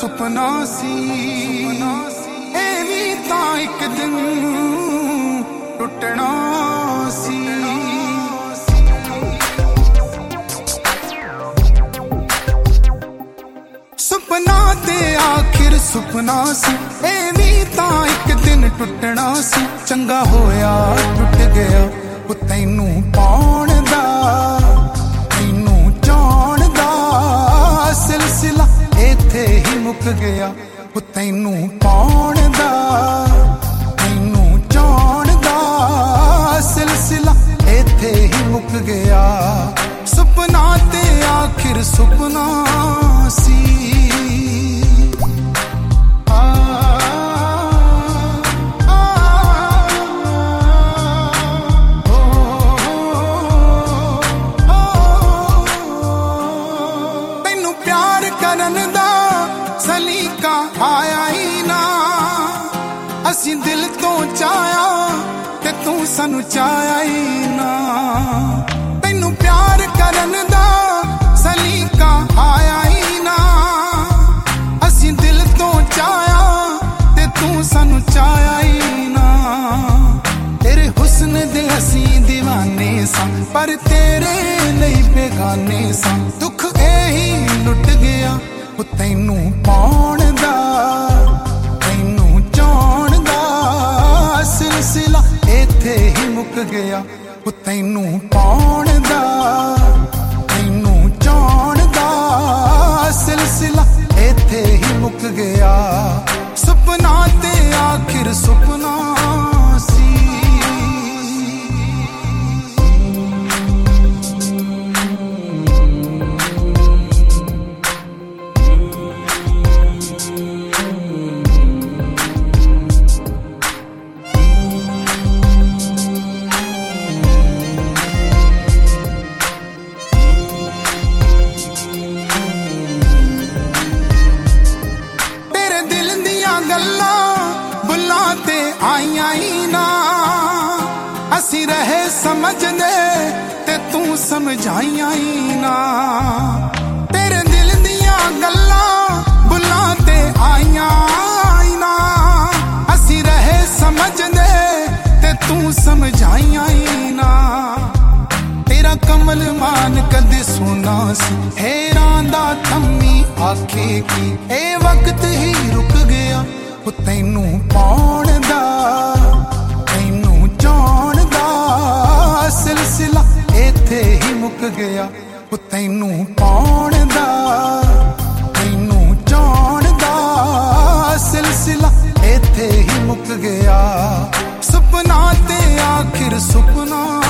ਸੁਪਨਾ ਸੀ ਇਹ ਵੀ ਤਾਂ ਇੱਕ ਦਿਨ ਟੁੱਟਣਾ ਸੀ। ਸੁਪਨਾ ਤੇ ਆਖਿਰ ਸੁਪਨਾ ਸੀ ਇਹ ਵੀ ਤਾਂ ਇੱਕ ਦਿਨ ਟੁੱਟਣਾ ਸੀ। ਚੰਗਾ ਹੋਇਆ ਟੁੱਟ ਗਿਆ ਉਹ ਤੈਨੂੰ ਪਾਉਣ ਦਾ, ਤੈਨੂੰ ਚਾਹੁਣ ਦਾ ਸਿਲਸਿਲਾ ਇੱਥੇ ਹੀ ਮੁੱਕ ਗਿਆ। ਉਹ ਤੈਨੂੰ ਪਾਉਣ ਦਾ, ਤੈਨੂੰ ਚਾਹੁਣ ਦਾ ਸਿਲਸਿਲਾ ਇੱਥੇ ਹੀ ਮੁੱਕ ਗਿਆ। ਸੁਪਨਾ ਤੇ ਆਖਿਰ ਸੁਪਨਾ ਸੀ। ਕਰਨ ਦਾ ਸਲੀਕਾ ਆਇਆ ਹੀ ਨਾ, ਅਸੀਂ ਦਿਲ ਤੋਂ ਚਾਹਿਆ ਤੇ ਤੂੰ ਸਾਨੂੰ ਚਾਹਿਆ ਹੀ ਨਾ। ਤੈਨੂੰ ਪਿਆਰ ਕਰਨ ਦਾ ਸਲੀਕਾ ਆਇਆ ਹੀ ਨਾ, ਅਸੀਂ ਦਿਲ ਤੋਂ ਚਾਹਿਆ ਤੇ ਤੂੰ ਸਾਨੂੰ ਚਾਹਿਆ ਹੀ ਨਾ। ਤੇਰੇ ਹੁਸਨ ਦੇ ਅਸੀਂ دیਵਾਨੇ ਸਾਂ ਪਰ ਤੇਰੇ ਲਈ ਬੇਗਾਨੇ ਸਾਂ। ਦੁੱਖ ਇਹੀ ਲੁੱਟ ਗਿਆ ਉਹ ਤੈਨੂੰ ਪਾਉਣ ਦਾ, ਤੈਨੂੰ ਚਾਹੁਣ ਦਾ ਸਿਲਸਿਲਾ ਇੱਥੇ ਹੀ ਮੁੱਕ ਗਿਆ। ਉਹ ਤੈਨੂੰ ਪਾਉਣ ਦਾ, ਤੈਨੂੰ ਚਾਹੁਣ ਦਾ ਸਿਲਸਿਲਾ ਇੱਥੇ ਹੀ ਮੁੱਕ ਗਿਆ। ਸੁਪਨਾ ਤੇ ਆਖਿਰ ਸੁਪਨਾ ਸੀ। ਆਈਆਂ ਹੀ ਨਾ ਅਸੀਂ ਰਹੇ ਸਮਝਦੇ ਤੇ ਤੂੰ ਸਮਝਾਈਆਂ ਹੀ ਨਾ। ਤੇਰੇ ਦਿਲ ਦੀਆਂ ਗੱਲਾਂ ਬੁੱਲਾਂ ਤੇ ਆਈਆਂ ਹੀ ਨਾ, ਅਸੀਂ ਰਹੇ ਸਮਝਦੇ ਤੇ ਤੂੰ ਸਮਝਾਈਆਂ ਹੀ ਨਾ। ਤੇਰਾ ਕਮਲ ਮਾਨ ਕਦੇ ਸੋਨਾ ਸੀ ਹੈਰਾਂ ਦਾ ਥੰਮੀ ਆਖੇ ਕੀ ਇਹ ਵਕਤ ਹੀ ਰੁਕ ਗਿਆ। ਉਹ ਤੈਨੂੰ ਪਾਉਣ ਦਾ, ਤੈਨੂੰ ਚਾਹੁਣ ਦਾ ਸਿਲਸਿਲਾ ਇੱਥੇ ਹੀ ਮੁੱਕ ਗਿਆ। ਉਹ ਤੈਨੂੰ ਪਾਉਣ ਦਾ, ਤੈਨੂੰ ਚਾਹੁਣ ਦਾ ਸਿਲਸਿਲਾ ਇੱਥੇ ਹੀ ਮੁੱਕ ਗਿਆ। ਸੁਪਨਾ ਤੇ ਆਖਿਰ ਸੁਪਨਾ